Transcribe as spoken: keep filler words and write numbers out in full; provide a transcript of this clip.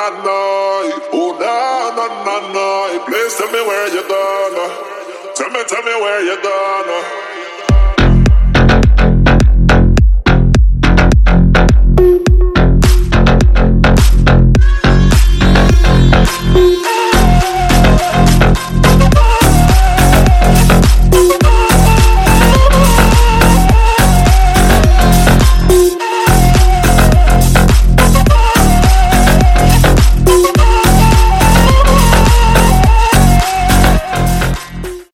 na na, oh na na na na. Please tell me where you gonna. Tell me, tell me where you gonna.